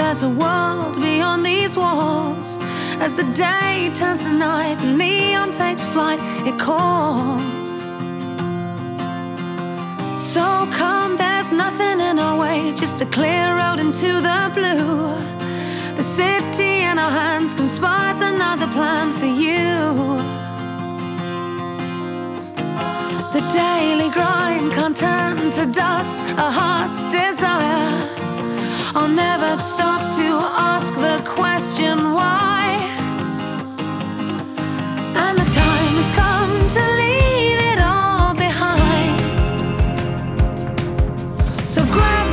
there's a world beyond these walls. As the day turns to night and neon takes flight, it calls. So come, there's nothing in our way, just a clear road into the blue. The city in our hands conspires another plan for you. The daily grind can't turn to dust a heart's desire. I'll never stop to ask the question why. And the time has come to leave it all behind. So grab